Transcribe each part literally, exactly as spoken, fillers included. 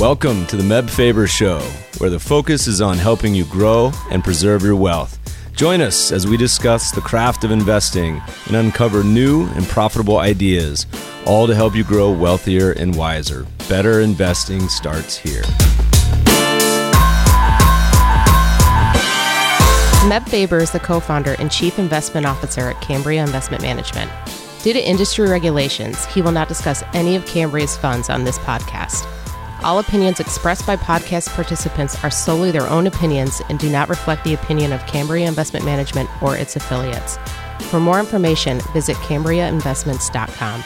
Welcome to the Meb Faber Show, where the focus is on helping you grow and preserve your wealth. Join us as we discuss the craft of investing and uncover new and profitable ideas, all to help you grow wealthier and wiser. Better investing starts here. Meb Faber is the co-founder and chief investment officer at Cambria Investment Management. Due to industry regulations, he will not discuss any of Cambria's funds on this podcast. All opinions expressed by podcast participants are solely their own opinions and do not reflect the opinion of Cambria Investment Management or its affiliates. For more information, visit cambria investments dot com.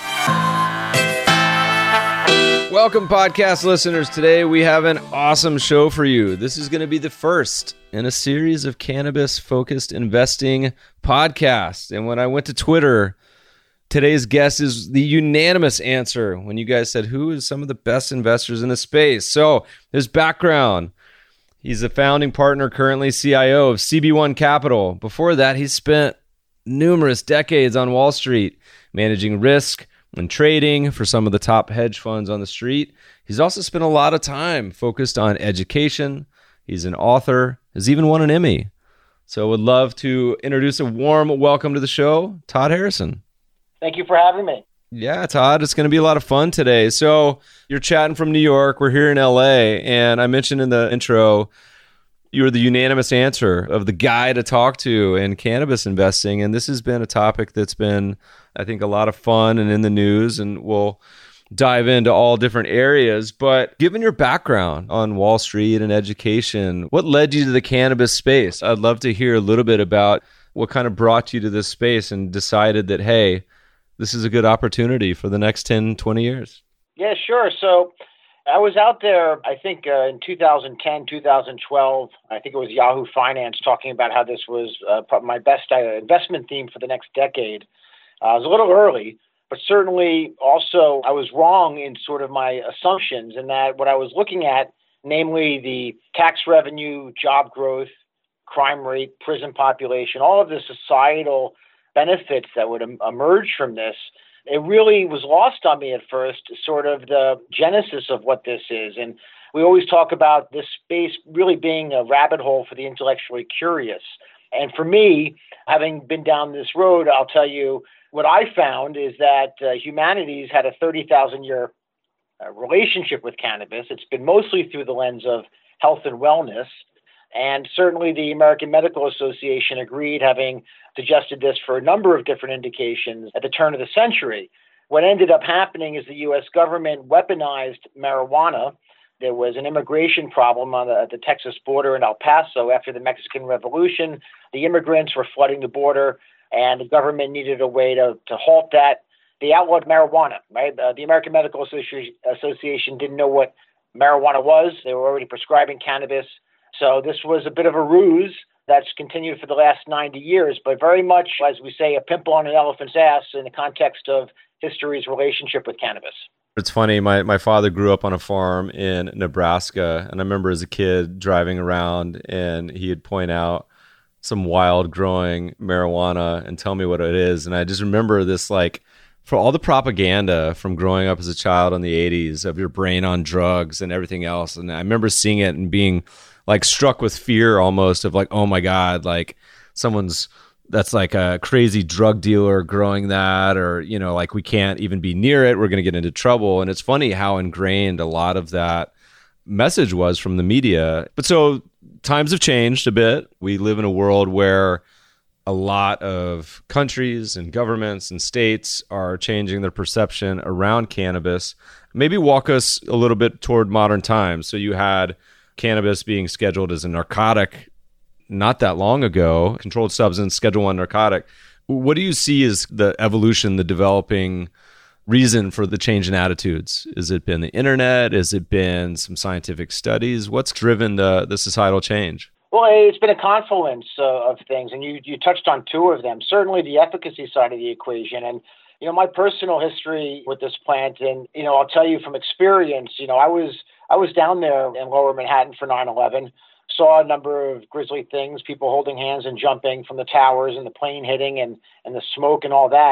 Welcome, podcast listeners. Today we have an awesome show for you. This is going to be the first in a series of cannabis-focused investing podcasts. And when I went to Twitter, today's guest is the unanimous answer when you guys said, who is some of the best investors in the space? So his background, he's the founding partner, currently C I O of C B one Capital. Before that, he spent numerous decades on Wall Street, managing risk and trading for some of the top hedge funds on the street. He's also spent a lot of time focused on education. He's an author, has even won an Emmy. So would love to introduce a warm welcome to the show, Todd Harrison. Thank you for having me. Yeah, Todd, it's going to be a lot of fun today. So you're chatting from New York. We're here in L A. And I mentioned in the intro, you were the unanimous answer of the guy to talk to in cannabis investing. And this has been a topic that's been, I think, a lot of fun and in the news. And we'll dive into all different areas. But given your background on Wall Street and education, what led you to the cannabis space? I'd love to hear a little bit about what kind of brought you to this space and decided that, hey, this is a good opportunity for the next ten, twenty years. Yeah, sure. So I was out there, I think uh, in two thousand ten, two thousand twelve, I think it was Yahoo Finance talking about how this was uh, probably my best uh, investment theme for the next decade. Uh, I was a little early, but certainly also I was wrong in sort of my assumptions in that what I was looking at, namely the tax revenue, job growth, crime rate, prison population, all of the societal benefits that would em- emerge from this, it really was lost on me at first, sort of the genesis of what this is. And we always talk about this space really being a rabbit hole for the intellectually curious. And for me, having been down this road, I'll tell you what I found is that uh, humanity's had a thirty thousand year uh, relationship with cannabis. It's been mostly through the lens of health and wellness. And certainly the American Medical Association agreed, having suggested this for a number of different indications at the turn of the century. What ended up happening is the U S government weaponized marijuana. There was an immigration problem on the, the Texas border in El Paso after the Mexican Revolution. The immigrants were flooding the border, and the government needed a way to, to halt that. They outlawed marijuana, right? Uh, the American Medical Associ- Association didn't know what marijuana was. They were already prescribing cannabis. So this was a bit of a ruse that's continued for the last ninety years, but very much, as we say, a pimple on an elephant's ass in the context of history's relationship with cannabis. It's funny, my, my father grew up on a farm in Nebraska, and I remember as a kid driving around, and he'd point out some wild growing marijuana and tell me what it is. And I just remember this, like, for all the propaganda from growing up as a child in the eighties of your brain on drugs and everything else. And I remember seeing it and being like struck with fear almost of like, oh my God, like someone's, that's like a crazy drug dealer growing that, or, you know, like we can't even be near it. We're going to get into trouble. And it's funny how ingrained a lot of that message was from the media. But so times have changed a bit. We live in a world where a lot of countries and governments and states are changing their perception around cannabis. Maybe walk us a little bit toward modern times. So you had cannabis being scheduled as a narcotic not that long ago, controlled substance, Schedule One narcotic. What do you see as the evolution, the developing reason for the change in attitudes? Has it been the internet? Has it been some scientific studies? What's driven the, the societal change? Well, it's been a confluence uh, of things, and you you touched on two of them. Certainly the efficacy side of the equation. And, you know, my personal history with this plant, and, you know, I'll tell you from experience, you know, I was I was down there in Lower Manhattan for nine eleven, saw a number of grisly things, people holding hands and jumping from the towers and the plane hitting and, and the smoke and all that.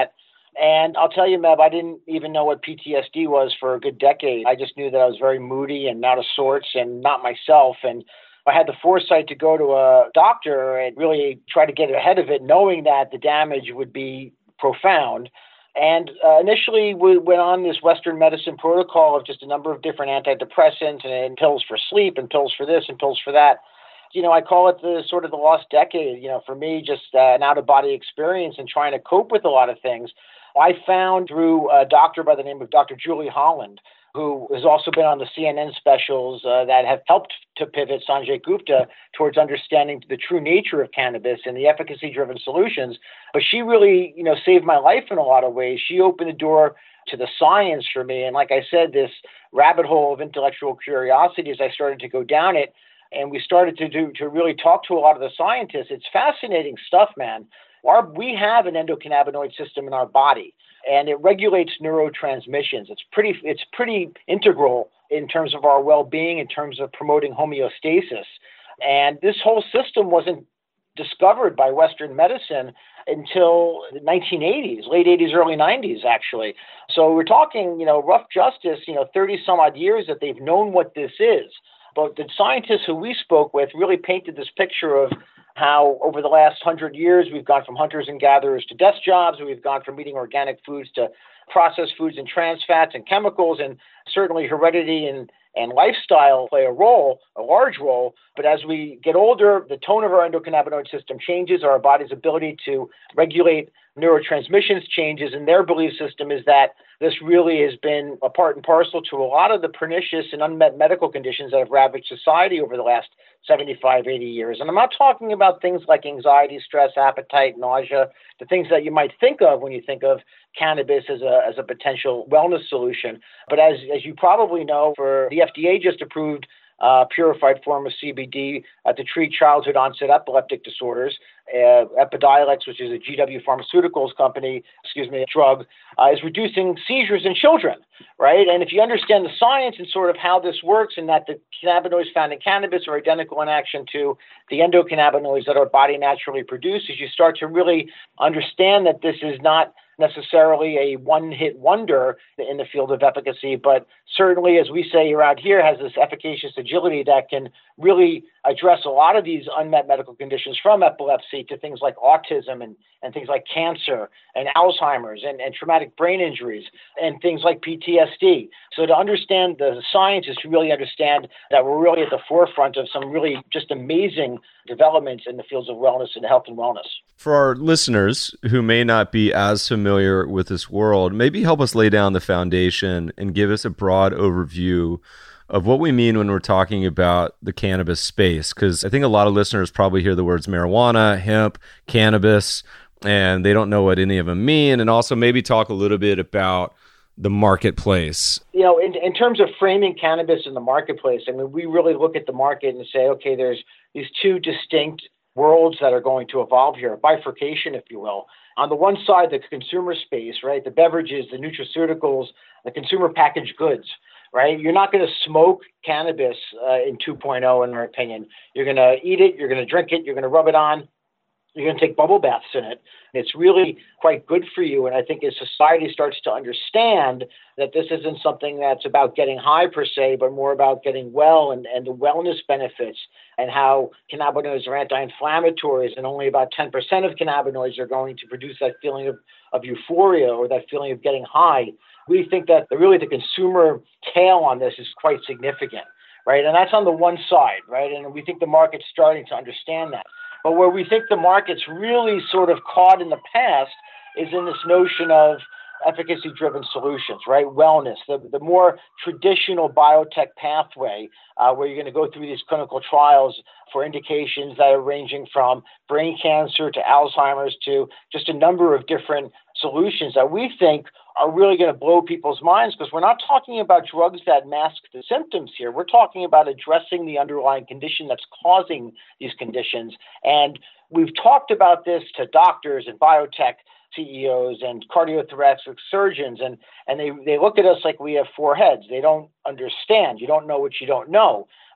And I'll tell you, Meb, I didn't even know what P T S D was for a good decade. I just knew that I was very moody and out of sorts and not myself. And I had the foresight to go to a doctor and really try to get ahead of it, knowing that the damage would be profound. And uh, initially, we went on this Western medicine protocol of just a number of different antidepressants and, and pills for sleep and pills for this and pills for that. You know, I call it the sort of the lost decade, you know, for me, just uh, an out-of-body experience and trying to cope with a lot of things. I found through a doctor by the name of Doctor Julie Holland, who has also been on the C N N specials uh, that have helped to pivot Sanjay Gupta towards understanding the true nature of cannabis and the efficacy-driven solutions. But she really, you know, saved my life in a lot of ways. She opened the door to the science for me. And like I said, this rabbit hole of intellectual curiosity, as I started to go down it, and we started to do to really talk to a lot of the scientists. It's fascinating stuff, man. Our, we have an endocannabinoid system in our body, and it regulates neurotransmissions. It's pretty, it's pretty integral in terms of our well-being, in terms of promoting homeostasis. And this whole system wasn't discovered by Western medicine until the nineteen eighties, late eighties, early nineties, actually. So we're talking, you know, rough justice, you know, thirty some odd years that they've known what this is. But the scientists who we spoke with really painted this picture of how over the last hundred years, we've gone from hunters and gatherers to desk jobs, and we've gone from eating organic foods to processed foods and trans fats and chemicals, and certainly heredity and, and lifestyle play a role, a large role. But as we get older, the tone of our endocannabinoid system changes, our body's ability to regulate neurotransmissions changes, and their belief system is that this really has been a part and parcel to a lot of the pernicious and unmet medical conditions that have ravaged society over the last seventy-five, eighty years. And I'm not talking about things like anxiety, stress, appetite, nausea, the things that you might think of when you think of cannabis as a as a potential wellness solution. But as, as you probably know, for the F D A just approved uh, purified form of C B D uh, to treat childhood onset epileptic disorders. Uh, Epidiolex, which is a G W Pharmaceuticals company, excuse me, drug, uh, is reducing seizures in children, right? And if you understand the science and sort of how this works, and that the cannabinoids found in cannabis are identical in action to the endocannabinoids that our body naturally produces, you start to really understand that this is not necessarily a one-hit wonder in the field of efficacy, but certainly, as we say around here, has this efficacious agility that can really address a lot of these unmet medical conditions, from epilepsy to things like autism and, and things like cancer and Alzheimer's and, and traumatic brain injuries and things like P T S D. So to understand the science is to really understand that we're really at the forefront of some really just amazing developments in the fields of wellness and health and wellness. For our listeners who may not be as familiar with this world, maybe help us lay down the foundation and give us a broad overview of what we mean when we're talking about the cannabis space. Because I think a lot of listeners probably hear the words marijuana, hemp, cannabis, and they don't know what any of them mean. And also maybe talk a little bit about the marketplace. You know, in, in terms of framing cannabis in the marketplace, I mean, we really look at the market and say, okay, there's these two distinct worlds that are going to evolve here, a bifurcation, if you will. On the one side, the consumer space, right, the beverages, the nutraceuticals, the consumer packaged goods, right? You're not going to smoke cannabis uh, in two point oh, in our opinion. You're going to eat it, you're going to drink it, you're going to rub it on, you're going to take bubble baths in it. It's really quite good for you. And I think as society starts to understand that this isn't something that's about getting high per se, but more about getting well and, and the wellness benefits, and how cannabinoids are anti-inflammatories, and only about ten percent of cannabinoids are going to produce that feeling of, of euphoria or that feeling of getting high. We think that the, really the consumer tail on this is quite significant, right? And that's on the one side, right? And we think the market's starting to understand that. But where we think the market's really sort of caught in the past is in this notion of efficacy-driven solutions, right? Wellness, the, the more traditional biotech pathway uh, where you're going to go through these clinical trials for indications that are ranging from brain cancer to Alzheimer's to just a number of different solutions that we think are really going to blow people's minds, because we're not talking about drugs that mask the symptoms here. We're talking about addressing the underlying condition that's causing these conditions. And we've talked about this to doctors and biotech C E Os and cardiothoracic surgeons, and, and they, they look at us like we have four heads. They don't understand. You don't know what you don't know.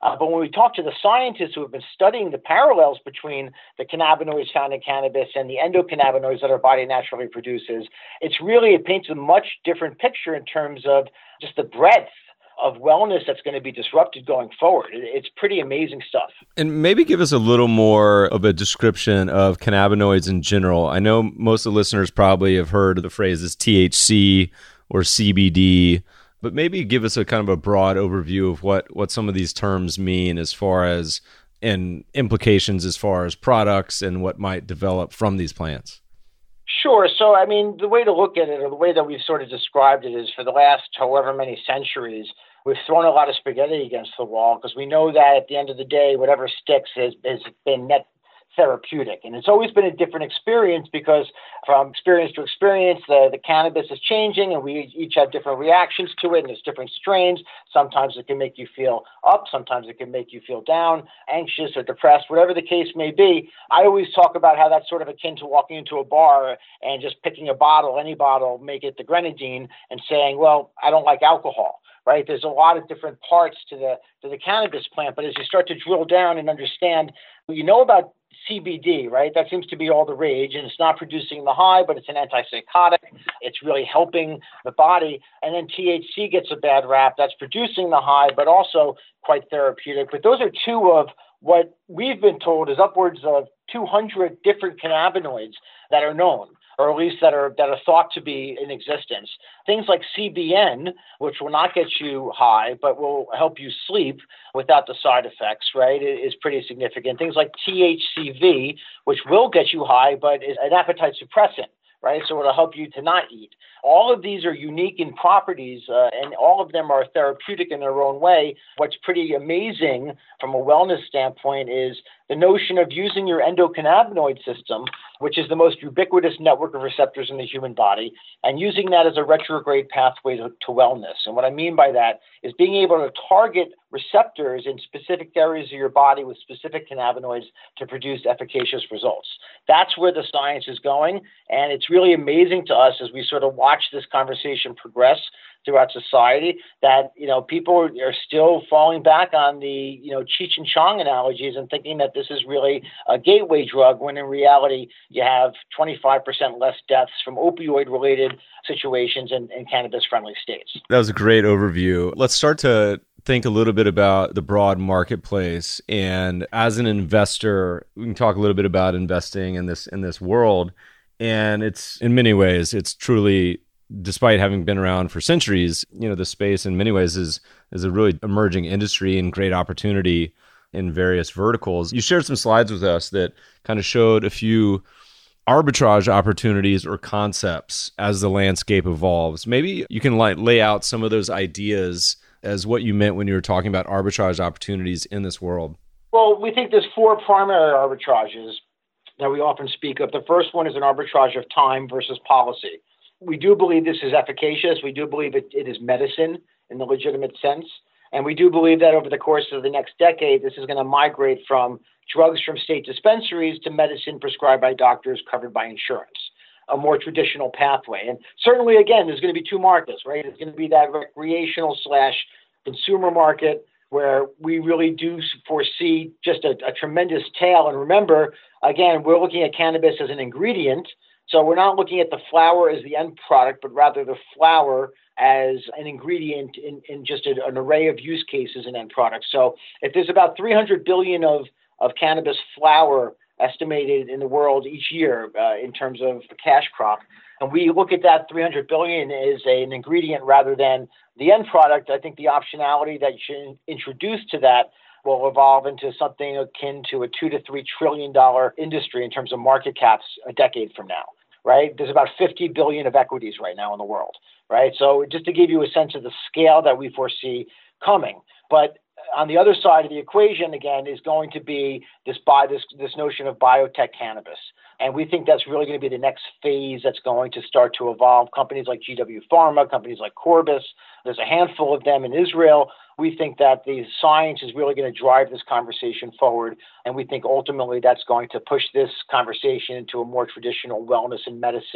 Uh, but when we talk to the scientists who have been studying the parallels between the cannabinoids found in cannabis and the endocannabinoids that our body naturally produces, it's really, it paints a much different picture in terms of just the breadth of wellness that's going to be disrupted going forward. It's pretty amazing stuff. And maybe give us a little more of a description of cannabinoids in general. I know most of the listeners probably have heard of the phrases T H C or C B D, but maybe give us a kind of a broad overview of what, what some of these terms mean as far as, and implications as far as products and what might develop from these plants. Sure. So, I mean, the way to look at it, or the way that we've sort of described it, is for the last however many centuries, we've thrown a lot of spaghetti against the wall because we know that at the end of the day, whatever sticks has, has been net therapeutic. And it's always been a different experience because from experience to experience, the, the cannabis is changing and we each have different reactions to it, and there's different strains. Sometimes it can make you feel up. Sometimes it can make you feel down, anxious or depressed, whatever the case may be. I always talk about how that's sort of akin to walking into a bar and just picking a bottle, any bottle, make it the grenadine, and saying, well, I don't like alcohol. Right? There's a lot of different parts to the to the cannabis plant, but as you start to drill down and understand, you know about C B D, right? That seems to be all the rage, and it's not producing the high, but it's an antipsychotic. It's really helping the body. And then T H C gets a bad rap. That's producing the high, but also quite therapeutic. But those are two of what we've been told is upwards of two hundred different cannabinoids that are known, or at least that are that are thought to be in existence. Things like C B N, which will not get you high, but will help you sleep without the side effects, right, is pretty significant. Things like T H C V, which will get you high, but is an appetite suppressant, right? So it'll help you to not eat. All of these are unique in properties, uh, and all of them are therapeutic in their own way. What's pretty amazing from a wellness standpoint is the notion of using your endocannabinoid system, which is the most ubiquitous network of receptors in the human body, and using that as a retrograde pathway to, to wellness. And what I mean by that is being able to target receptors in specific areas of your body with specific cannabinoids to produce efficacious results. That's where the science is going, and it's really amazing to us as we sort of watch this conversation progress throughout society that, you know, people are still falling back on the, you know, Cheech and Chong analogies and thinking that this is really a gateway drug, when in reality you have twenty-five percent less deaths from opioid-related situations in, in cannabis-friendly states. That was a great overview. Let's start to think a little bit about the broad marketplace. And as an investor, we can talk a little bit about investing in this in this world. And it's, in many ways, it's truly, despite having been around for centuries, you know, the space in many ways is is a really emerging industry and great opportunity in various verticals. You shared some slides with us that kind of showed a few arbitrage opportunities or concepts as the landscape evolves. Maybe you can like lay out some of those ideas as what you meant when you were talking about arbitrage opportunities in this world. Well, we think there's four primary arbitrages that we often speak of. The first one is an arbitrage of time versus policy. We do believe this is efficacious. We do believe it, it is medicine in the legitimate sense. And we do believe that over the course of the next decade, this is going to migrate from drugs from state dispensaries to medicine prescribed by doctors covered by insurance, a more traditional pathway. And certainly, again, there's going to be two markets, right? It's going to be that recreational slash consumer market where we really do foresee just a, a tremendous tail. And remember, again, we're looking at cannabis as an ingredient. So we're not looking at the flower as the end product, but rather the flower as an ingredient in, in just a, an array of use cases and end products. So if there's about three hundred billion of, of cannabis flower estimated in the world each year uh, in terms of the cash crop, and we look at that three hundred billion as a, an ingredient rather than the end product, I think the optionality that you should introduce to that will evolve into something akin to a two to three trillion dollar industry in terms of market caps a decade from now. Right? There's about fifty billion of equities right now in the world, right? So just to give you a sense of the scale that we foresee coming. But on the other side of the equation, again, is going to be this by this this notion of biotech cannabis. And we think that's really going to be the next phase that's going to start to evolve. Companies like G W Pharma, companies like Corbus, there's a handful of them in Israel. We think that the science is really going to drive this conversation forward. And we think ultimately that's going to push this conversation into a more traditional wellness and medicine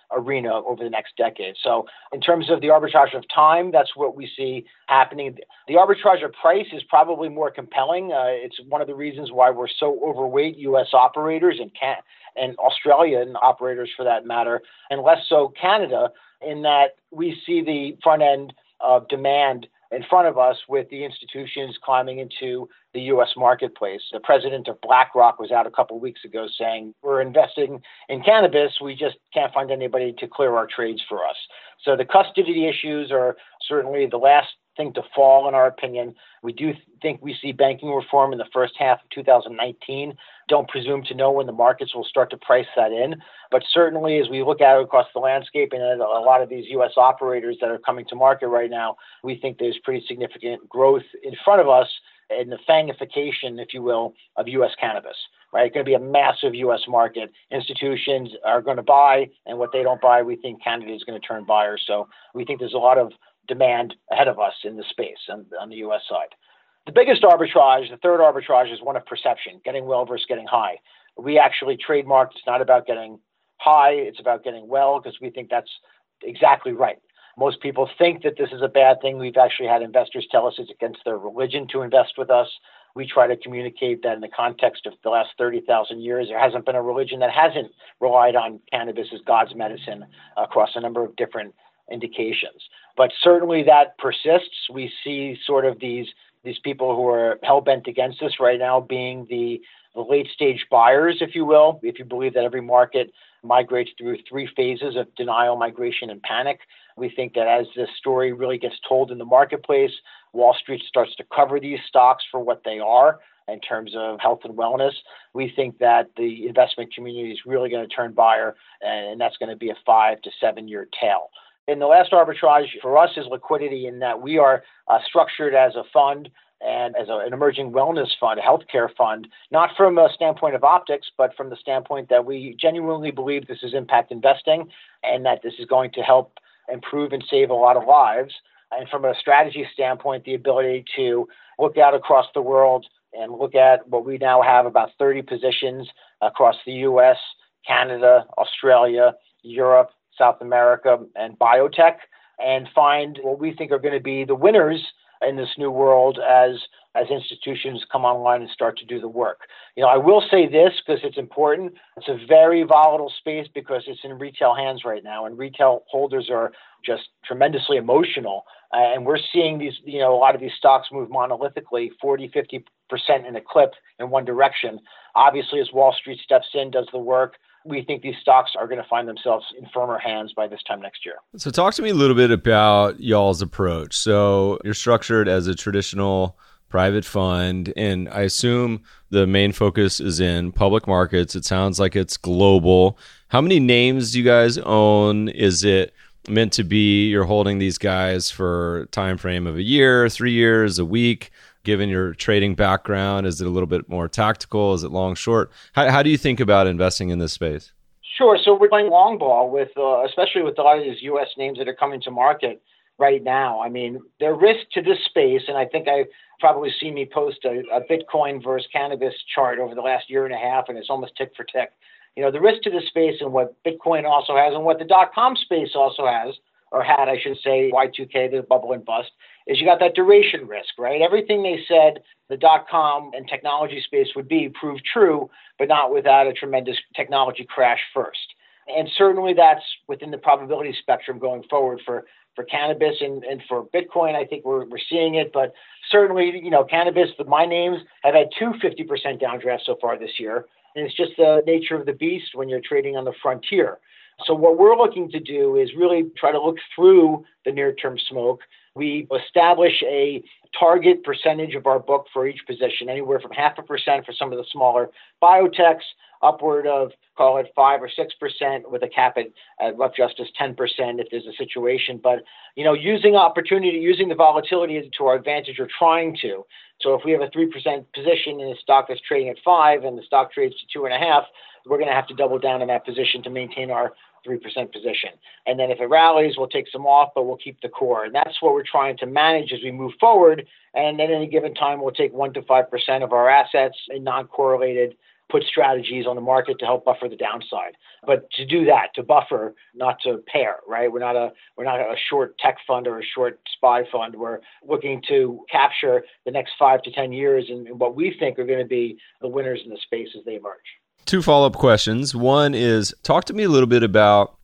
arena over the next decade. So in terms of the arbitrage of time, that's what we see happening. The arbitrage of price is probably more compelling. Uh, it's one of the reasons why we're so overweight U S operators and can- and Australian operators for that matter, and less so Canada, in that we see the front end of demand in front of us with the institutions climbing into the U S marketplace. The president of BlackRock was out a couple of weeks ago saying, we're investing in cannabis, we just can't find anybody to clear our trades for us. So the custody issues are certainly the last thing to fall, in our opinion. We do think we see banking reform in the first half of two thousand nineteen. Don't presume to know when the markets will start to price that in. But certainly as we look out across the landscape and at a lot of these U S operators that are coming to market right now, we think there's pretty significant growth in front of us in the fangification, if you will, of U S cannabis. Right? It's going to be a massive U S market. Institutions are going to buy, and what they don't buy, we think Canada is going to turn buyers. So we think there's a lot of demand ahead of us in the space on, on the U S side. The biggest arbitrage, the third arbitrage, is one of perception, getting well versus getting high. We actually trademarked, it's not about getting high, it's about getting well, because we think that's exactly right. Most people think that this is a bad thing. We've actually had investors tell us it's against their religion to invest with us. We try to communicate that in the context of the last thirty thousand years, there hasn't been a religion that hasn't relied on cannabis as God's medicine across a number of different indications. But certainly that persists. We see sort of these these people who are hell-bent against us right now being the, the late-stage buyers, if you will, if you believe that every market migrates through three phases of denial, migration, and panic. We think that as this story really gets told in the marketplace, Wall Street starts to cover these stocks for what they are in terms of health and wellness. We think that the investment community is really going to turn buyer, and that's going to be a five to seven year tail. And the last arbitrage for us is liquidity, in that we are uh, structured as a fund and as a, an emerging wellness fund, a healthcare fund, not from a standpoint of optics, but from the standpoint that we genuinely believe this is impact investing and that this is going to help improve and save a lot of lives. And from a strategy standpoint, the ability to look out across the world and look at what we now have about thirty positions across the U S, Canada, Australia, Europe, South America, and biotech, and find what we think are going to be the winners in this new world as as institutions come online and start to do the work. You know, I will say this because it's important. It's a very volatile space because it's in retail hands right now, and retail holders are just tremendously emotional. Uh, and we're seeing these, you know, a lot of these stocks move monolithically, forty, fifty percent in a clip in one direction. Obviously, as Wall Street steps in, does the work, we think these stocks are going to find themselves in firmer hands by this time next year. So talk to me a little bit about y'all's approach. So you're structured as a traditional private fund, and I assume the main focus is in public markets. It sounds like it's global. How many names do you guys own? Is it meant to be you're holding these guys for a time frame of a year, three years, a week? Given your trading background, is it a little bit more tactical? Is it long, short? How, how do you think about investing in this space? Sure. So we're playing long ball with, uh, especially with a lot of these U S names that are coming to market right now. I mean, the risk to this space, and I think I've probably seen me post a, a Bitcoin versus cannabis chart over the last year and a half, and it's almost tick for tick. You know, the risk to this space and what Bitcoin also has and what the dot-com space also has, or had, I should say, Y two K, the bubble and bust, is you got that duration risk, right? Everything they said the dot-com and technology space would be proved true, but not without a tremendous technology crash first. And certainly that's within the probability spectrum going forward for, for cannabis and, and for Bitcoin. I think we're, we're seeing it, but certainly, you know, cannabis, the, my names have had two fifty percent downdrafts so far this year. And it's just the nature of the beast when you're trading on the frontier. So what we're looking to do is really try to look through the near-term smoke. We establish a target percentage of our book for each position, anywhere from half a percent for some of the smaller biotechs, upward of, call it five or six percent with a cap at, at rough justice ten percent if there's a situation. But, you know, using opportunity, using the volatility to our advantage, or trying to. So if we have a three percent position in a stock that's trading at five and the stock trades to two and a half, we're going to have to double down in that position to maintain our three percent position. And then if it rallies, we'll take some off, but we'll keep the core. And that's what we're trying to manage as we move forward. And at any given time, we'll take one to five percent of our assets in non-correlated put strategies on the market to help buffer the downside. But to do that, to buffer, not to pair, right? We're not a we're not a short tech fund or a short SPY fund. We're looking to capture the next five to ten years and what we think are going to be the winners in the space as they emerge. Two follow-up questions. One is, talk to me a little bit about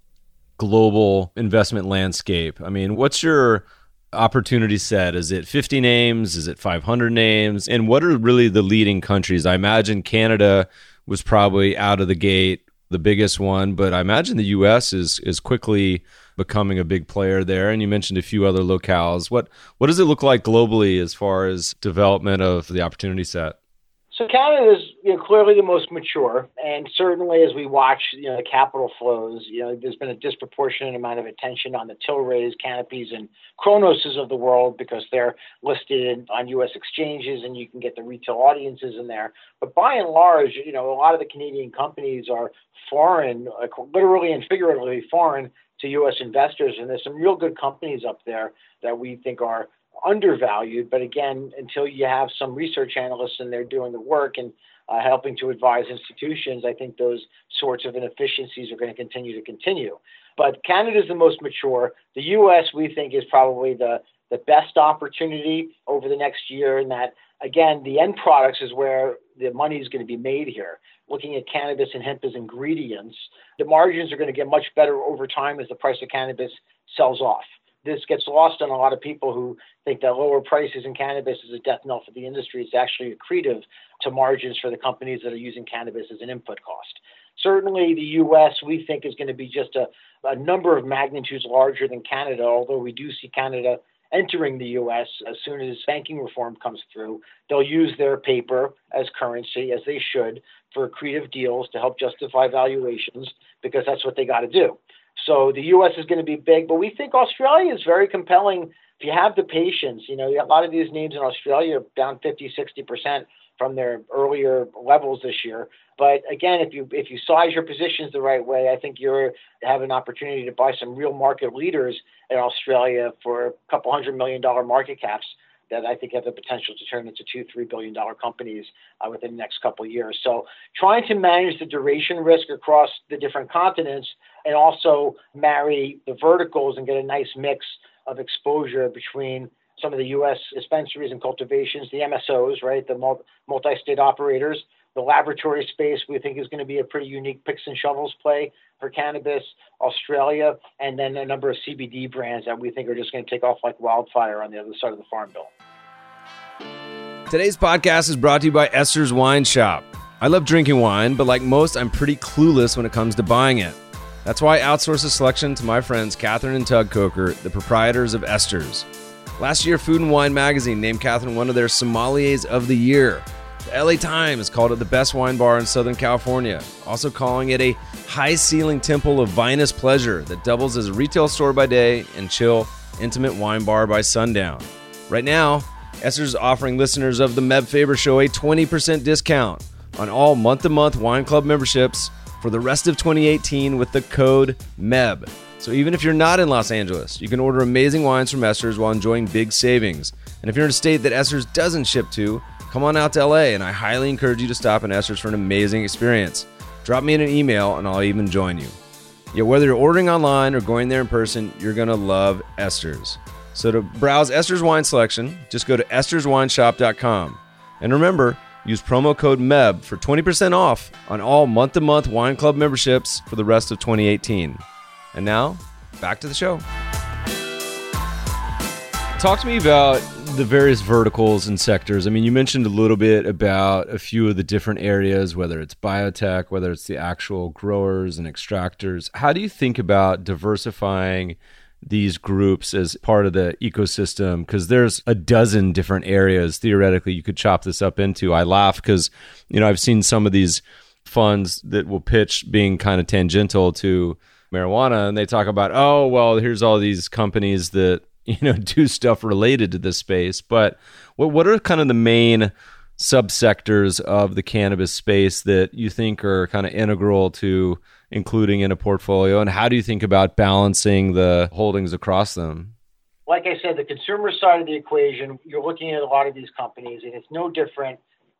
global investment landscape. I mean, what's your opportunity set? Is it fifty names? Is it five hundred names? And what are really the leading countries? I imagine Canada was probably out of the gate the biggest one, but I imagine the U S is is quickly becoming a big player there. And you mentioned a few other locales. What what does it look like globally as far as development of the opportunity set? So Canada is, you know, clearly the most mature, and certainly as we watch, you know, the capital flows, you know, there's been a disproportionate amount of attention on the Tilrays, Canopies, and Cronoses of the world because they're listed on U S exchanges and you can get the retail audiences in there. But by and large, you know, a lot of the Canadian companies are foreign, like literally and figuratively foreign to U S investors, and there's some real good companies up there that we think are undervalued. But again, until you have some research analysts and they're doing the work and uh, helping to advise institutions, I think those sorts of inefficiencies are going to continue to continue. But Canada is the most mature. The U S, we think, is probably the, the best opportunity over the next year, in that, again, the end products is where the money is going to be made here. Looking at cannabis and hemp as ingredients, the margins are going to get much better over time as the price of cannabis sells off. This gets lost on a lot of people who think that lower prices in cannabis is a death knell for the industry. It's actually accretive to margins for the companies that are using cannabis as an input cost. Certainly the U S, we think, is going to be just a, a number of magnitudes larger than Canada, although we do see Canada entering the U S as soon as banking reform comes through. They'll use their paper as currency, as they should, for accretive deals to help justify valuations, because that's what they got to do. So the U S is going to be big, but we think Australia is very compelling if you have the patience. You know, a lot of these names in Australia are down fifty, sixty percent from their earlier levels this year. But again, if you if you size your positions the right way, I think you're have an opportunity to buy some real market leaders in Australia for a couple hundred million dollar market caps that I think have the potential to turn into two, three billion dollar companies uh, within the next couple of years. So trying to manage the duration risk across the different continents and also marry the verticals and get a nice mix of exposure between some of the U S dispensaries and cultivations, the M S Os, right, the multi-state operators. The laboratory space we think is going to be a pretty unique picks and shovels play for cannabis, Australia, and then a number of C B D brands that we think are just going to take off like wildfire on the other side of the farm bill. Today's podcast is brought to you by Esther's Wine Shop. I love drinking wine, but like most, I'm pretty clueless when it comes to buying it. That's why I outsource the selection to my friends Catherine and Tug Coker, the proprietors of Esther's. Last year, Food and Wine magazine named Catherine one of their sommeliers of the year. The L A Times called it the best wine bar in Southern California, also calling it a high-ceiling temple of vinous pleasure that doubles as a retail store by day and chill, intimate wine bar by sundown. Right now, Esther's is offering listeners of the Meb Faber Show a twenty percent discount on all month-to-month wine club memberships for the rest of twenty eighteen with the code M E B. So even if you're not in Los Angeles, you can order amazing wines from Esther's while enjoying big savings. And if you're in a state that Esther's doesn't ship to, come on out to L A, and I highly encourage you to stop in Esther's for an amazing experience. Drop me in an email, and I'll even join you. Yet whether you're ordering online or going there in person, you're going to love Esther's. So to browse Esther's wine selection, just go to esters wine shop dot com. And remember, use promo code M E B for twenty percent off on all month-to-month wine club memberships for the rest of twenty eighteen. And now, back to the show. Talk to me about the various verticals and sectors. I mean, you mentioned a little bit about a few of the different areas, whether it's biotech, whether it's the actual growers and extractors. How do you think about diversifying these groups as part of the ecosystem? Because there's a dozen different areas theoretically you could chop this up into. I laugh because, you know, I've seen some of these funds that will pitch being kind of tangential to marijuana, and they talk about, oh, well, here's all these companies that, you know, do stuff related to this space. But what what are kind of the main subsectors of the cannabis space that you think are kind of integral to including in a portfolio? And how do you think about balancing the holdings across them? Like I said, the consumer side of the equation, you're looking at a lot of these companies, and it's no different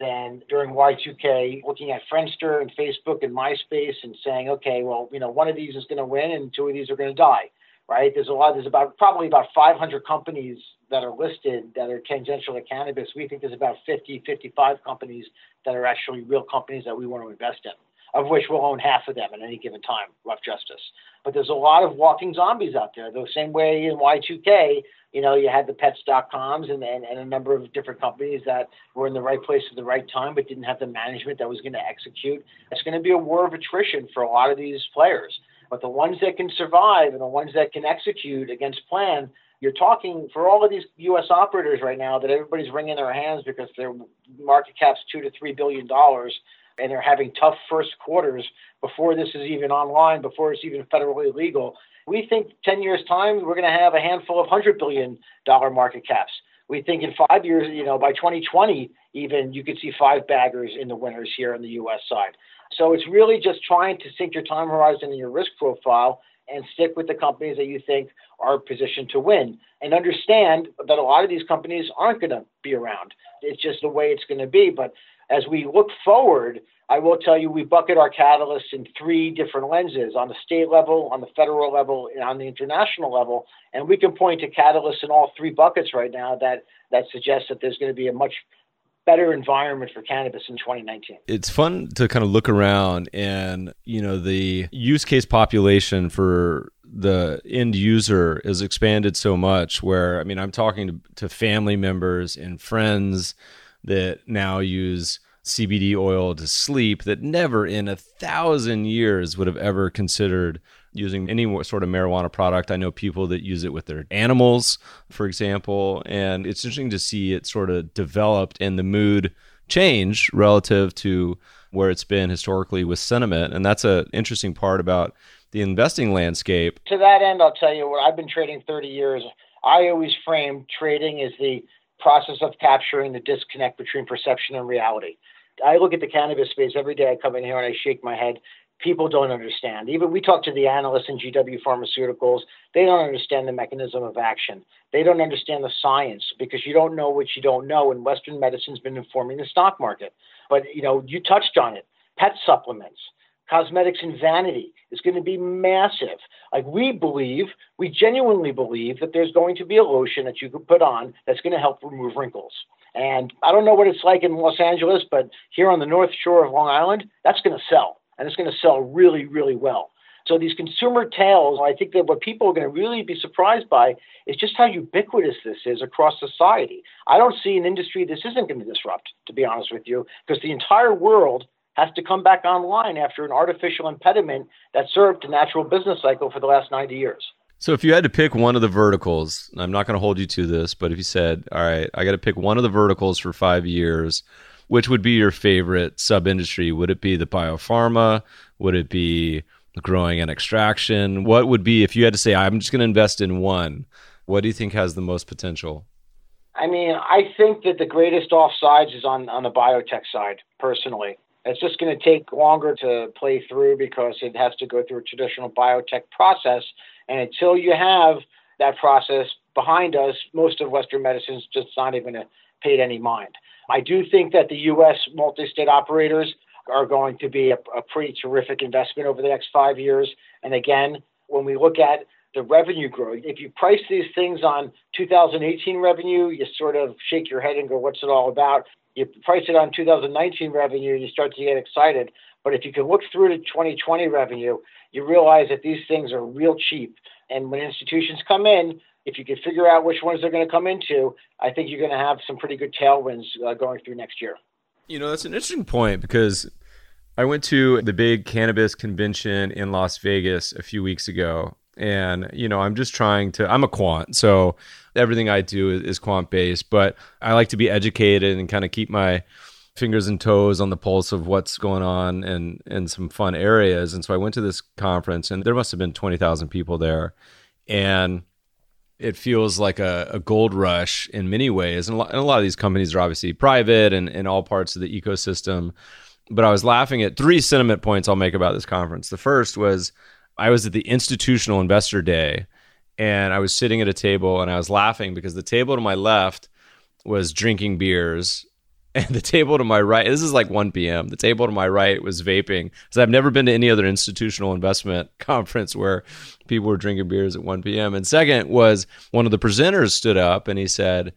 than during Y two K, looking at Friendster and Facebook and MySpace and saying, okay, well, you know, one of these is going to win and two of these are going to die, right? There's a lot, there's about probably about five hundred companies that are listed that are tangential to cannabis. We think there's about fifty, fifty-five companies that are actually real companies that we want to invest in, of which we'll own half of them at any given time, rough justice. But there's a lot of walking zombies out there. The same way in Y two K, you know, you had the pets dot coms and, and, and a number of different companies that were in the right place at the right time, but didn't have the management that was going to execute. It's going to be a war of attrition for a lot of these players. But the ones that can survive and the ones that can execute against plan, you're talking for all of these U S operators right now that everybody's wringing their hands because their market cap's two to three billion dollars. And they're having tough first quarters before this is even online, before it's even federally legal. We think ten years' time, we're going to have a handful of one hundred billion dollars market caps. We think in five years, you know, by twenty twenty, even you could see five baggers in the winners here on the U S side. So it's really just trying to sink your time horizon and your risk profile and stick with the companies that you think are positioned to win, and understand that a lot of these companies aren't going to be around. It's just the way it's going to be. But as we look forward, I will tell you, we bucket our catalysts in three different lenses: on the state level, on the federal level, and on the international level. And we can point to catalysts in all three buckets right now that, that suggest that there's going to be a much better environment for cannabis in twenty nineteen. It's fun to kind of look around and, you know, the use case population for the end user has expanded so much where, I mean, I'm talking to, to family members and friends that now use C B D oil to sleep that never in a thousand years would have ever considered using any sort of marijuana product. I know people that use it with their animals, for example, and it's interesting to see it sort of developed and the mood change relative to where it's been historically with sentiment. And that's an interesting part about the investing landscape. To that end, I'll tell you what, I've been trading thirty years. I always frame trading as the process of capturing the disconnect between perception and reality. I look at the cannabis space every day. I come in here and I shake my head. People don't understand. Even we talk to the analysts in G W Pharmaceuticals. They don't understand the mechanism of action. They don't understand the science because you don't know what you don't know. And Western medicine's been informing the stock market. But, you know, you touched on it. Pet supplements, cosmetics and vanity is going to be massive. Like we believe, we genuinely believe that there's going to be a lotion that you could put on that's going to help remove wrinkles. And I don't know what it's like in Los Angeles, but here on the North Shore of Long Island, that's going to sell. And it's going to sell really, really well. So these consumer tales, I think that what people are going to really be surprised by is just how ubiquitous this is across society. I don't see an industry this isn't going to disrupt, to be honest with you, because the entire world has to come back online after an artificial impediment that served the natural business cycle for the last ninety years. So if you had to pick one of the verticals, and I'm not going to hold you to this, but if you said, all right, I got to pick one of the verticals for five years, which would be your favorite sub-industry? Would it be the biopharma? Would it be growing and extraction? What would be, if you had to say, I'm just going to invest in one, what do you think has the most potential? I mean, I think that the greatest offsides is on, on the biotech side, personally. It's just going to take longer to play through because it has to go through a traditional biotech process. And until you have that process behind us, most of Western medicine is just not even paid any mind. I do think that the U S multi-state operators are going to be a, a pretty terrific investment over the next five years. And again, when we look at the revenue growth, if you price these things on two thousand eighteen revenue, you sort of shake your head and go, what's it all about? You price it on two thousand nineteen revenue, you start to get excited. But if you can look through to twenty twenty revenue, you realize that these things are real cheap. And when institutions come in, if you can figure out which ones they're going to come into, I think you're going to have some pretty good tailwinds uh, going through next year. You know, that's an interesting point because I went to the big cannabis convention in Las Vegas a few weeks ago. And, you know, I'm just trying to, I'm a quant, so everything I do is, is quant based, but I like to be educated and kind of keep my fingers and toes on the pulse of what's going on and in some fun areas. And so I went to this conference and there must have been twenty thousand people there. And it feels like a, a gold rush in many ways. And a, lot, and a lot of these companies are obviously private and in all parts of the ecosystem. But I was laughing at three sentiment points I'll make about this conference. The first was I was at the Institutional Investor Day and I was sitting at a table and I was laughing because the table to my left was drinking beers And the table to my right, this is like one p.m., the table to my right was vaping. So I've never been to any other institutional investment conference where people were drinking beers at one p.m. And second was one of the presenters stood up and he said,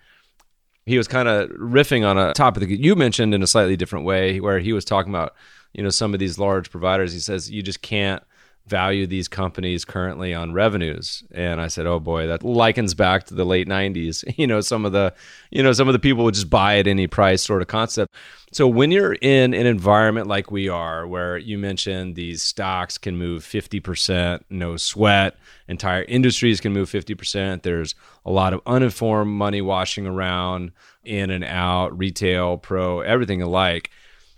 he was kind of riffing on a topic that you mentioned in a slightly different way, where he was talking about, you know, some of these large providers. He says, you just can't value these companies currently on revenues. And I said, oh boy, that likens back to the late nineties. You know, some of the, you know, some of the people would just buy at any price sort of concept. So when you're in an environment like we are, where you mentioned these stocks can move fifty percent, no sweat, entire industries can move fifty percent. There's a lot of uninformed money washing around in and out, retail, pro, everything alike.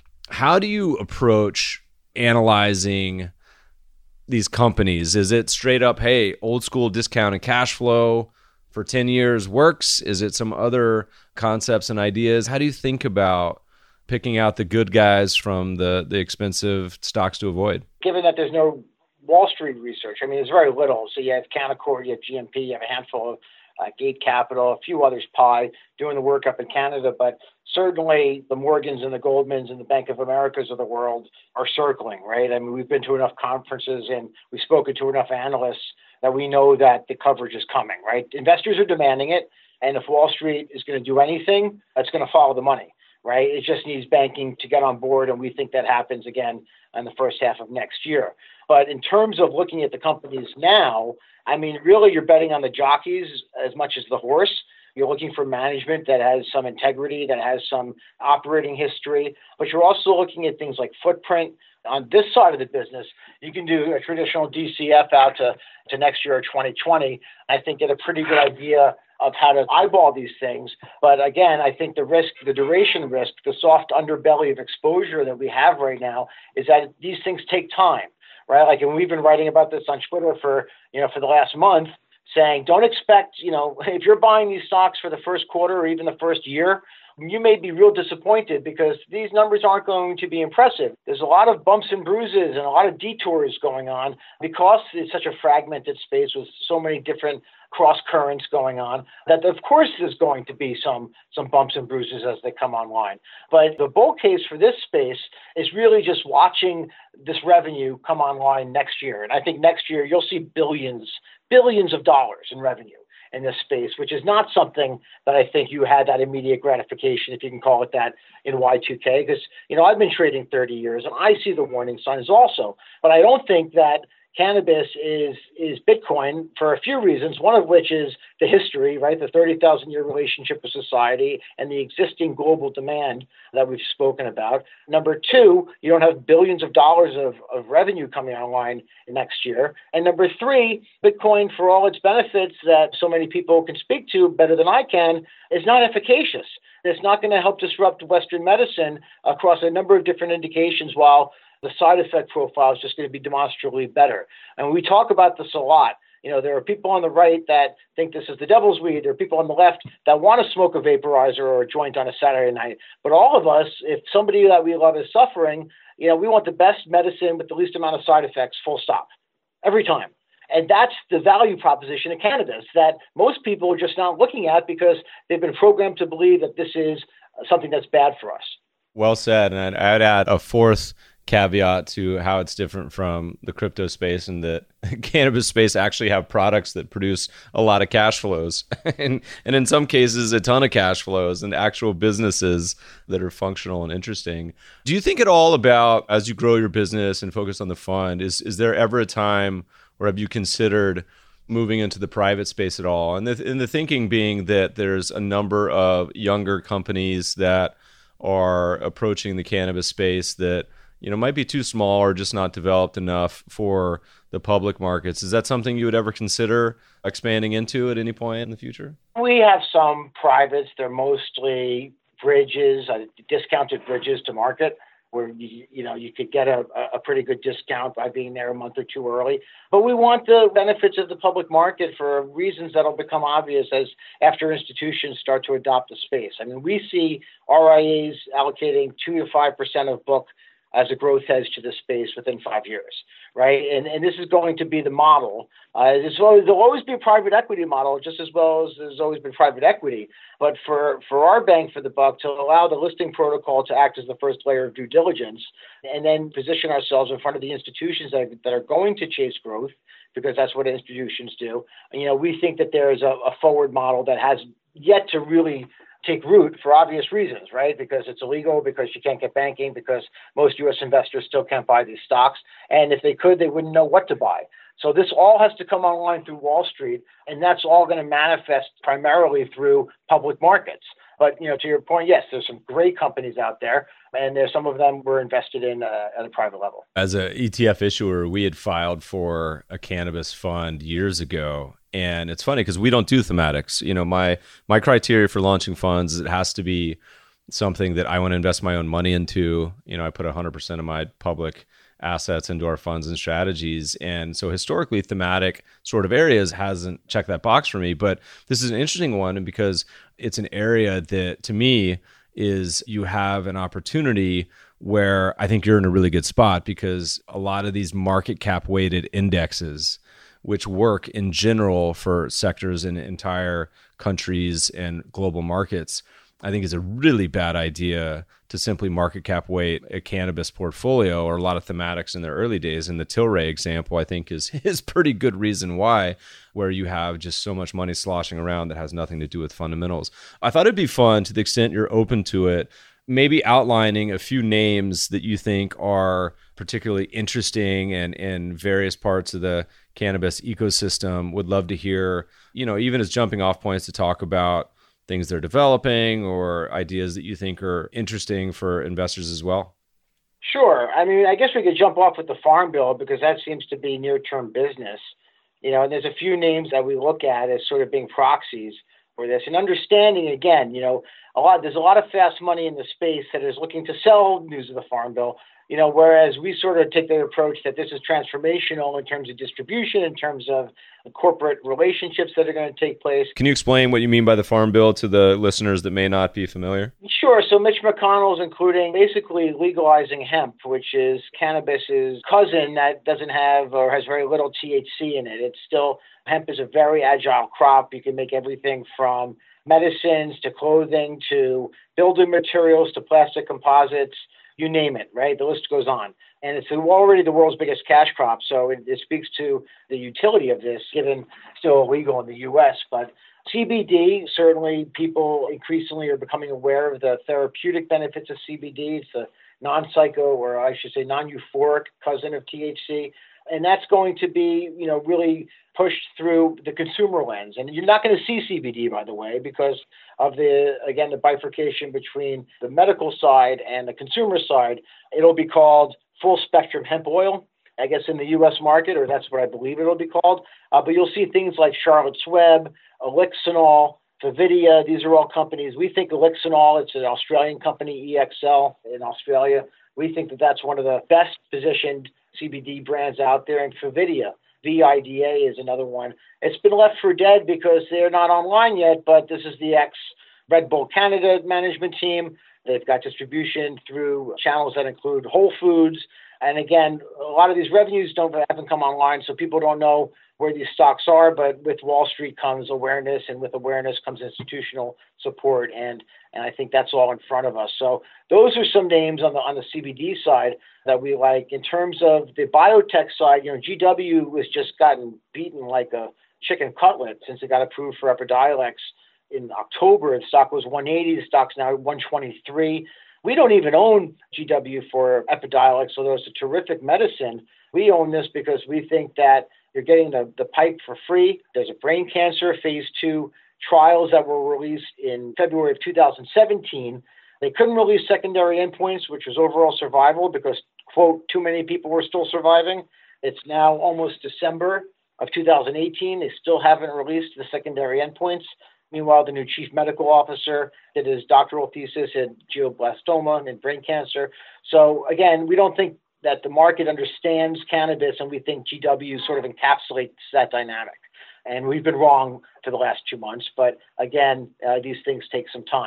How do you approach analyzing these companies? Is it straight up, hey, old school discount and cash flow for ten years works? Is it some other concepts and ideas? How do you think about picking out the good guys from the, the expensive stocks to avoid? Given that there's no Wall Street research, I mean, there's very little. So you have Canaccord, you have G M P, you have a handful of uh, Gate Capital, a few others, Pi, doing the work up in Canada. But certainly the Morgans and the Goldmans and the Bank of Americas of the world are circling, right? I mean, we've been to enough conferences and we've spoken to enough analysts that we know that the coverage is coming, right? Investors are demanding it. And if Wall Street is going to do anything, that's going to follow the money, right? It just needs banking to get on board. And we think that happens again in the first half of next year. But in terms of looking at the companies now, I mean, really you're betting on the jockeys as much as the horse. You're looking for management that has some integrity, that has some operating history, but you're also looking at things like footprint. On this side of the business, you can do a traditional D C F out to, to next year or twenty twenty. I think get a pretty good idea of how to eyeball these things. But again, I think the risk, the duration risk, the soft underbelly of exposure that we have right now is that these things take time, right? Like, and we've been writing about this on Twitter for, you know, for the last month, saying, don't expect, you know, if you're buying these stocks for the first quarter or even the first year, you may be real disappointed because these numbers aren't going to be impressive. There's a lot of bumps and bruises and a lot of detours going on because it's such a fragmented space with so many different cross currents going on that of course there's going to be some some bumps and bruises as they come online. But the bull case for this space is really just watching this revenue come online next year. And I think next year you'll see billions, billions of dollars in revenue in this space, which is not something that I think you had that immediate gratification, if you can call it that, in Y two K. Because, you know, I've been trading thirty years and I see the warning signs also. But I don't think that cannabis is is Bitcoin for a few reasons, one of which is the history, right? The thirty thousand year relationship with society and the existing global demand that we've spoken about. Number two, you don't have billions of dollars of, of revenue coming online next year. And number three, Bitcoin, for all its benefits that so many people can speak to better than I can, is not efficacious. It's not going to help disrupt Western medicine across a number of different indications, while the side effect profile is just going to be demonstrably better. And we talk about this a lot. You know, there are people on the right that think this is the devil's weed. There are people on the left that want to smoke a vaporizer or a joint on a Saturday night. But all of us, if somebody that we love is suffering, you know, we want the best medicine with the least amount of side effects, full stop, every time. And that's the value proposition of cannabis that most people are just not looking at because they've been programmed to believe that this is something that's bad for us. Well said. And I'd, I'd add a fourth caveat to how it's different from the crypto space, and that cannabis space actually have products that produce a lot of cash flows and, and in some cases a ton of cash flows and actual businesses that are functional and interesting. Do you think at all about, as you grow your business and focus on the fund, is, is there ever a time where have you considered moving into the private space at all? And the, and the thinking being that there's a number of younger companies that are approaching the cannabis space that, you know, might be too small or just not developed enough for the public markets. Is that something you would ever consider expanding into at any point in the future? We have some privates. They're mostly bridges, uh, discounted bridges to market, where you, you know you could get a, a pretty good discount by being there a month or two early. But we want the benefits of the public market for reasons that'll become obvious as after institutions start to adopt the space. I mean, we see R I As allocating two to five percent of book as a growth hedge to the space within five years, right? And and this is going to be the model. Uh, there's always, there'll always be a private equity model, just as well as there's always been private equity. But for, for our bang for the buck, to allow the listing protocol to act as the first layer of due diligence, and then position ourselves in front of the institutions that, that are going to chase growth, because that's what institutions do. And, you know, we think that there is a, a forward model that has yet to really take root for obvious reasons, right? Because it's illegal, because you can't get banking, because most U S investors still can't buy these stocks. And if they could, they wouldn't know what to buy. So this all has to come online through Wall Street, and that's all going to manifest primarily through public markets. But, you know, to your point, yes, there's some great companies out there, and there's some of them we're invested in uh, at a private level. As a E T F issuer, we had filed for a cannabis fund years ago. And it's funny because we don't do thematics. You know, my my criteria for launching funds is it has to be something that I want to invest my own money into. You know, I put one hundred percent of my public assets into our funds and strategies. And so historically, thematic sort of areas hasn't checked that box for me. But this is an interesting one, and because it's an area that, to me, is you have an opportunity where I think you're in a really good spot, because a lot of these market cap weighted indexes, which work in general for sectors in entire countries and global markets, I think is a really bad idea to simply market cap weight a cannabis portfolio or a lot of thematics in their early days. And the Tilray example, I think, is is pretty good reason why, where you have just so much money sloshing around that has nothing to do with fundamentals. I thought it'd be fun, to the extent you're open to it, maybe outlining a few names that you think are particularly interesting and in various parts of the cannabis ecosystem. Would love to hear, you know, even as jumping off points to talk about things they're developing or ideas that you think are interesting for investors as well. Sure. I mean, I guess we could jump off with the Farm Bill, because that seems to be near-term business. You know, and there's a few names that we look at as sort of being proxies for this, and understanding, again, you know, a lot, there's a lot of fast money in the space that is looking to sell news of the Farm Bill, you know, whereas we sort of take the approach that this is transformational in terms of distribution, in terms of corporate relationships that are going to take place. Can you explain what you mean by the Farm Bill to the listeners that may not be familiar? Sure. So Mitch McConnell's including basically legalizing hemp, which is cannabis's cousin that doesn't have or has very little T H C in it. It's still, hemp is a very agile crop. You can make everything from medicines to clothing to building materials to plastic composites. You name it, right? The list goes on. And it's already the world's biggest cash crop, so it, it speaks to the utility of this, given still illegal in the U S. But C B D, certainly people increasingly are becoming aware of the therapeutic benefits of C B D. It's a non-psycho, or I should say non-euphoric cousin of T H C. And that's going to be, you know, really pushed through the consumer lens. And you're not going to see C B D, by the way, because of the, again, the bifurcation between the medical side and the consumer side. It'll be called full spectrum hemp oil, I guess, in the U S market, or that's what I believe it'll be called. Uh, but you'll see things like Charlotte's Web, Elixinol, Favidia. These are all companies. We think Elixinol, it's an Australian company, E X L in Australia. We think that that's one of the best positioned C B D brands out there. And Favidia, V I D A, is another one. It's been left for dead because they're not online yet, but this is the ex-Red Bull Canada management team. They've got distribution through channels that include Whole Foods. And again, a lot of these revenues don't haven't come online, so people don't know where these stocks are. But with Wall Street comes awareness, and with awareness comes institutional support. And and I think that's all in front of us. So those are some names on the on the C B D side that we like. In terms of the biotech side, you know, G W has just gotten beaten like a chicken cutlet since it got approved for Epidiolex in October. The stock was one eighty. The stock's now one twenty-three. We don't even own G W for Epidiolex, although it's a terrific medicine. We own this because we think that you're getting the, the pipe for free. There's a brain cancer phase two trials that were released in February of two thousand seventeen. They couldn't release secondary endpoints, which was overall survival, because, quote, too many people were still surviving. It's now almost December of two thousand eighteen. They still haven't released the secondary endpoints. Meanwhile, the new chief medical officer did his doctoral thesis in glioblastoma and brain cancer. So again, we don't think that the market understands cannabis, and we think G W sort of encapsulates that dynamic. And we've been wrong for the last two months. But again, uh, these things take some time.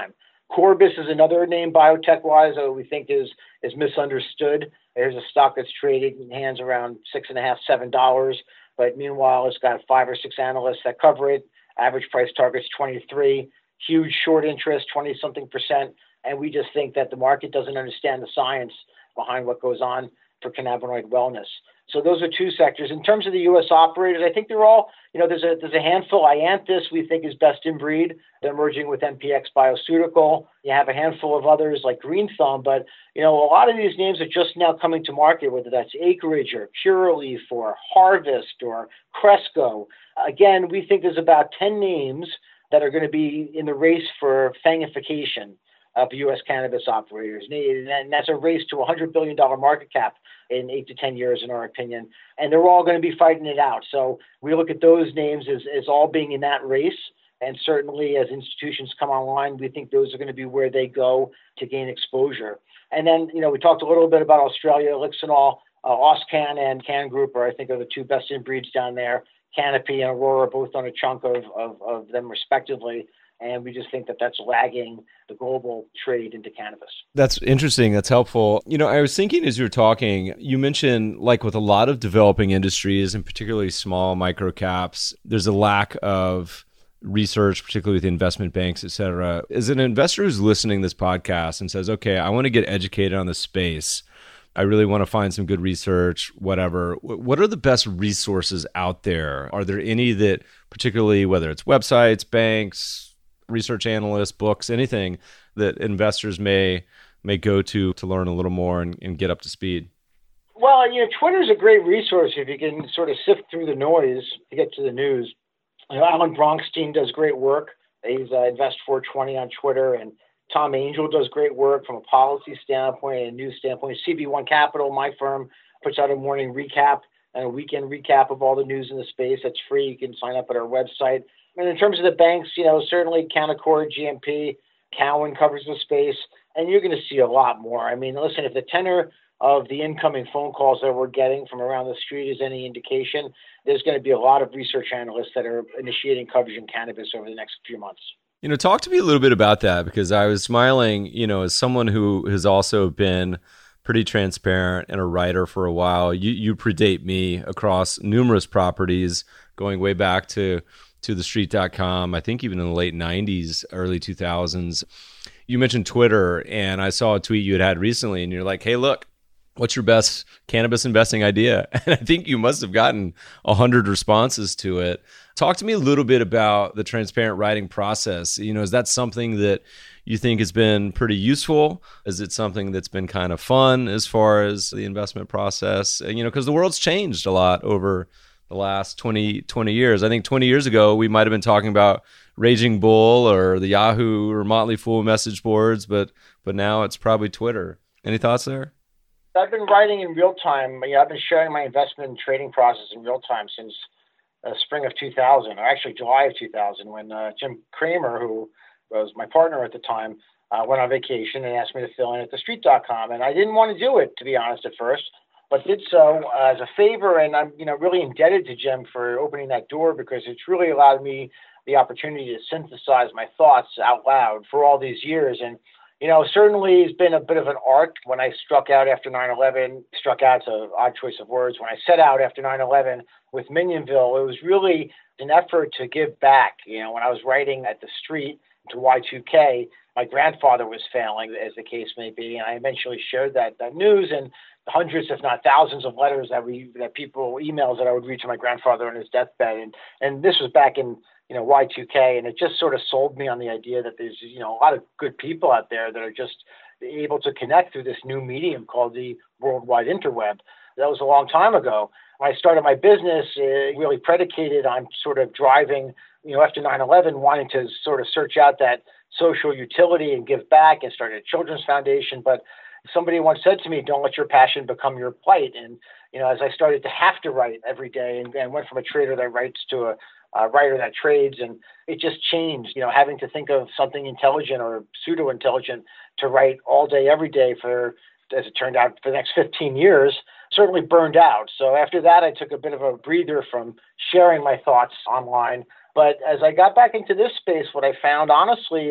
Corbis is another name biotech-wise that we think is is misunderstood. There's a stock that's trading in hands around six and a half, seven dollars, but meanwhile it's got five or six analysts that cover it. Average price target's twenty-three. Huge short interest, twenty something percent, and we just think that the market doesn't understand the science behind what goes on for cannabinoid wellness. So those are two sectors. In terms of the U S operators, I think they're all, you know, there's a there's a handful. Ianthus, we think, is best in breed. They're merging with M P X Bioceutical. You have a handful of others like Green Thumb, but, you know, a lot of these names are just now coming to market, whether that's Acreage or Curaleaf or Harvest or Cresco. Again, we think there's about ten names that are going to be in the race for fangification of U S cannabis operators. And that's a race to a one hundred billion dollars market cap in eight to ten years, in our opinion. And they're all going to be fighting it out. So we look at those names as, as all being in that race. And certainly as institutions come online, we think those are going to be where they go to gain exposure. And then, you know, we talked a little bit about Australia, Elixinol, uh, Auscan and Can Group are, I think, are the two best in breeds down there. Canopy and Aurora both on a chunk of, of, of them respectively. And we just think that that's lagging the global trade into cannabis. That's interesting. That's helpful. You know, I was thinking as you were talking, you mentioned like with a lot of developing industries and particularly small micro caps, there's a lack of research, particularly with investment banks, et cetera. As an investor who's listening to this podcast and says, okay, I want to get educated on this space, I really want to find some good research, whatever. What are the best resources out there? Are there any that particularly, whether it's websites, banks, research analysts, books, anything that investors may may go to to learn a little more and, and get up to speed? Well, you know, Twitter is a great resource if you can sort of sift through the noise to get to the news. You know, Alan Bronstein does great work. He's uh, Invest four twenty on Twitter, and Tom Angel does great work from a policy standpoint and a news standpoint. C B one Capital, my firm, puts out a morning recap and a weekend recap of all the news in the space. That's free. You can sign up at our website. And in terms of the banks, you know, certainly Canaccord, G M P, Cowen covers the space, and you're going to see a lot more. I mean, listen, if the tenor of the incoming phone calls that we're getting from around the street is any indication, there's going to be a lot of research analysts that are initiating coverage in cannabis over the next few months. You know, talk to me a little bit about that, because I was smiling, you know, as someone who has also been pretty transparent and a writer for a while. You you predate me across numerous properties, going way back to to the street dot com, I think even in the late nineties, early two thousands. You mentioned Twitter, and I saw a tweet you had had recently, and you're like, hey, look, what's your best cannabis investing idea? And I think you must have gotten one hundred responses to it. Talk to me a little bit about the transparent writing process. You know, is that something that you think has been pretty useful? Is it something that's been kind of fun as far as the investment process? You know, because the world's changed a lot over the last twenty, twenty years. I think twenty years ago, we might have been talking about Raging Bull or the Yahoo or Motley Fool message boards, but but now it's probably Twitter. Any thoughts there? I've been writing in real time. You know, I've been sharing my investment and trading process in real time since uh, spring of two thousand, or actually July of two thousand, when uh, Jim Cramer, who was my partner at the time, uh, went on vacation and asked me to fill in at the street dot com. And I didn't want to do it, to be honest, at first, but did so uh, as a favor. And I'm, you know, really indebted to Jim for opening that door, because it's really allowed me the opportunity to synthesize my thoughts out loud for all these years. And you know, certainly it's been a bit of an art. When I struck out after nine eleven, struck out's an odd choice of words. When I set out after nine eleven with Minionville, it was really an effort to give back. You know, when I was writing at the street to Y two K, my grandfather was failing, as the case may be, and I eventually shared that, that news, and hundreds, if not thousands, of letters that we that people emails that I would read to my grandfather on his deathbed, and and this was back in you know Y two K, and it just sort of sold me on the idea that there's you know a lot of good people out there that are just able to connect through this new medium called the worldwide interweb. That was a long time ago. When I started my business, it really predicated on sort of driving, you know, after nine eleven, wanting to sort of search out that social utility and give back, and started a children's foundation. But somebody once said to me, don't let your passion become your plight. And, you know, as I started to have to write every day, and, and went from a trader that writes to a, a writer that trades, and it just changed, you know, having to think of something intelligent or pseudo-intelligent to write all day, every day for, as it turned out, for the next fifteen years, certainly burned out. So after that, I took a bit of a breather from sharing my thoughts online. But as I got back into this space, what I found, honestly, is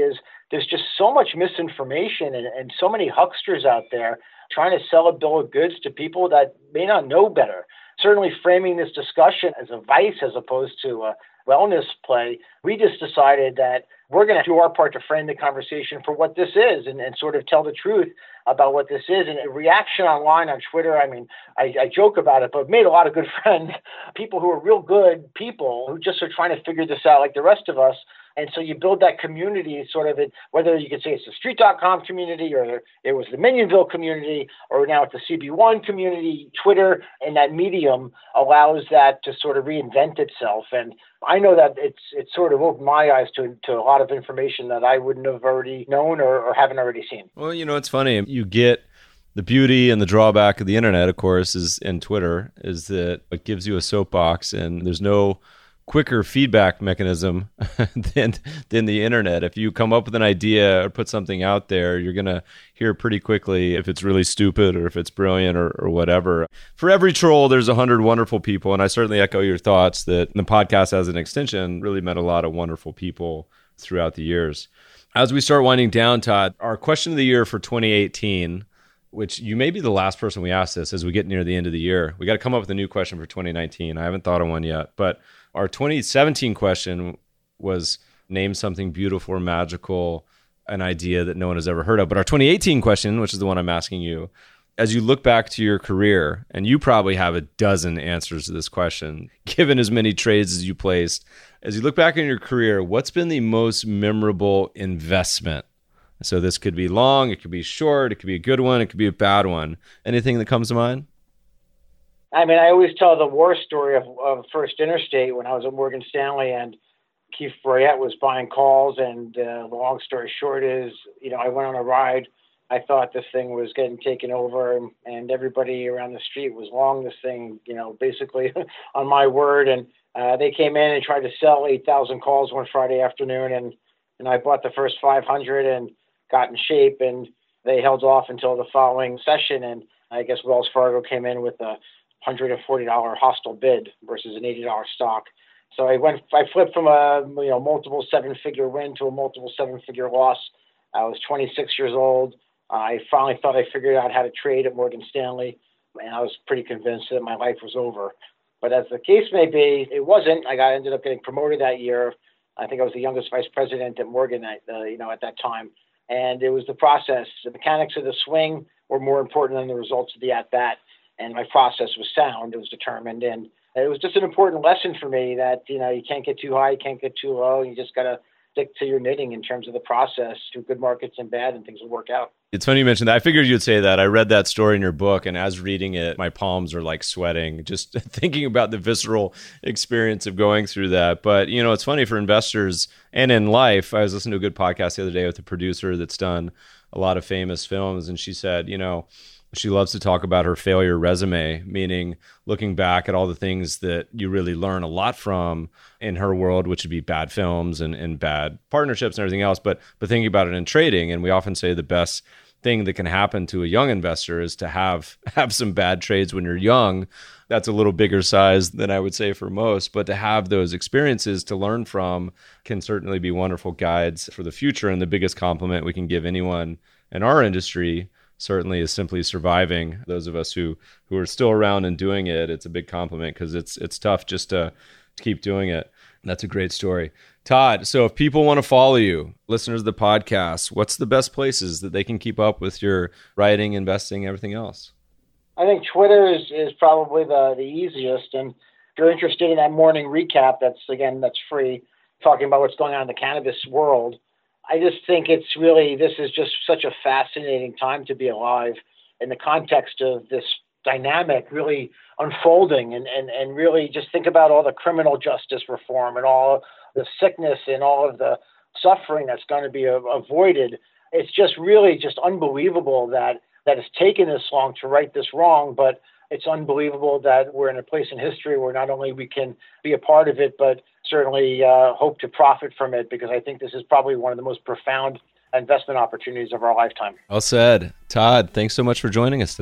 there's just so much misinformation and, and so many hucksters out there trying to sell a bill of goods to people that may not know better. Certainly framing this discussion as a vice as opposed to a wellness play, we just decided that we're going to do our part to frame the conversation for what this is and, and sort of tell the truth about what this is. And a reaction online on Twitter, I mean, I, I joke about it, but I've made a lot of good friends, people who are real good people who just are trying to figure this out like the rest of us. And so you build that community sort of, it, whether you could say it's the street dot com community or it was the Minionville community or now it's the C B one community. Twitter and that medium allows that to sort of reinvent itself. And I know that it's it's sort of opened my eyes to, to a lot of information that I wouldn't have already known or, or haven't already seen. Well, you know, it's funny. You get the beauty and the drawback of the internet, of course, is in Twitter, is that it gives you a soapbox and there's no quicker feedback mechanism than than the internet. If you come up with an idea or put something out there, you're going to hear pretty quickly if it's really stupid or if it's brilliant or, or whatever. For every troll, there's a hundred wonderful people. And I certainly echo your thoughts that the podcast as an extension really met a lot of wonderful people throughout the years. As we start winding down, Todd, our question of the year for twenty eighteen, which you may be the last person we ask this as we get near the end of the year. We got to come up with a new question for twenty nineteen. I haven't thought of one yet, but our twenty seventeen question was name something beautiful or magical, an idea that no one has ever heard of. But our twenty eighteen question, which is the one I'm asking you, as you look back to your career, and you probably have a dozen answers to this question, given as many trades as you placed, as you look back in your career, what's been the most memorable investment? So this could be long, it could be short, it could be a good one, it could be a bad one. Anything that comes to mind? I mean, I always tell the war story of, of First Interstate when I was at Morgan Stanley and Keith Bruyette was buying calls. And uh, the long story short is, you know, I went on a ride. I thought this thing was getting taken over and, and everybody around the street was long this thing, you know, basically on my word. And uh, they came in and tried to sell eight thousand calls one Friday afternoon. And, and I bought the first five hundred and got in shape, and they held off until the following session. And I guess Wells Fargo came in with a one hundred forty dollars hostile bid versus an eighty dollars stock. So I went, I flipped from a you know multiple seven-figure win to a multiple seven-figure loss. I was twenty-six years old. I finally thought I figured out how to trade at Morgan Stanley, and I was pretty convinced that my life was over. But as the case may be, it wasn't. I got ended up getting promoted that year. I think I was the youngest vice president at Morgan at uh, you know at that time. And it was the process. The mechanics of the swing were more important than the results of the at-bat. And my process was sound. It was determined. And it was just an important lesson for me that, you know, you can't get too high, you can't get too low. You just got to stick to your knitting in terms of the process through good markets and bad, and things will work out. It's funny you mentioned that. I figured you'd say that. I read that story in your book, and as reading it, my palms are like sweating, just thinking about the visceral experience of going through that. But, you know, it's funny for investors and in life. I was listening to a good podcast the other day with a producer that's done a lot of famous films, and she said, you know, she loves to talk about her failure resume, meaning looking back at all the things that you really learn a lot from in her world, which would be bad films and, and bad partnerships and everything else. But but thinking about it in trading, and we often say the best thing that can happen to a young investor is to have have some bad trades when you're young. That's a little bigger size than I would say for most, but to have those experiences to learn from can certainly be wonderful guides for the future. And the biggest compliment we can give anyone in our industry certainly is simply surviving. Those of us who who are still around and doing it, it's a big compliment because it's it's tough just to, to keep doing it. That's a great story. Todd, so if people want to follow you, listeners of the podcast, what's the best places that they can keep up with your writing, investing, everything else? I think Twitter is, is probably the, the easiest. And if you're interested in that morning recap, that's, again, that's free, talking about what's going on in the cannabis world. I just think it's really, this is just such a fascinating time to be alive in the context of this dynamic really unfolding, and, and, and really just think about all the criminal justice reform and all the sickness and all of the suffering that's going to be avoided. It's just really just unbelievable that, that it's taken this long to right this wrong, but it's unbelievable that we're in a place in history where not only we can be a part of it, but certainly uh, hope to profit from it, because I think this is probably one of the most profound investment opportunities of our lifetime. Well said. Todd, thanks so much for joining us today.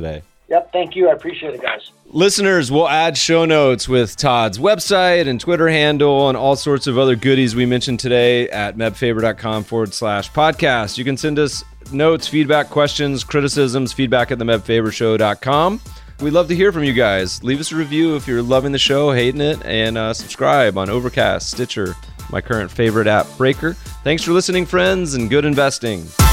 Yep, thank you. I appreciate it, guys. Listeners, we'll add show notes with Todd's website and Twitter handle and all sorts of other goodies we mentioned today at mebfaber.com forward slash podcast. You can send us notes, feedback, questions, criticisms, feedback at the mebfabershow dot com. We'd love to hear from you guys. Leave us a review if you're loving the show, hating it, and uh, subscribe on Overcast, Stitcher, my current favorite app, Breaker. Thanks for listening, friends, and good investing.